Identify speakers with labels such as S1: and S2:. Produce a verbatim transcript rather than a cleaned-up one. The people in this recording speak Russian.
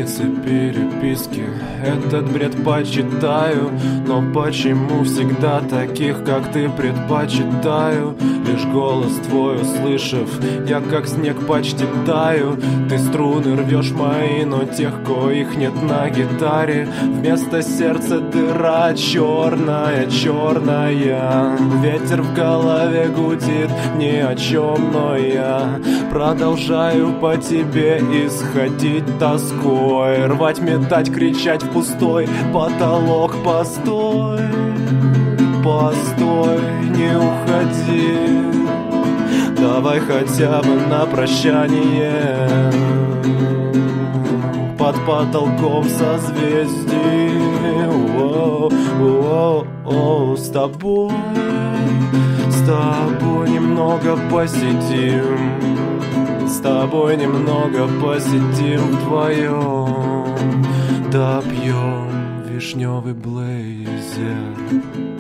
S1: страницы переписки. Этот бред почитаю, но почему всегда таких, как ты, предпочитаю? Лишь голос твой услышав, я как снег почти таю. Ты струны рвешь мои, но тех, коих нет на гитаре. Вместо сердца дыра черная, черная. Ветер в голове гудит ни о чем, но я продолжаю по тебе исходить тоской. Рвать, метать, кричать в пустой потолок. Постой, постой, не уходи. Давай хотя бы на прощание под потолком созвездий. О, о, о, с тобой, с тобой немного посидим, с тобой немного посидим вдвоем, допьем вишневый блейзер.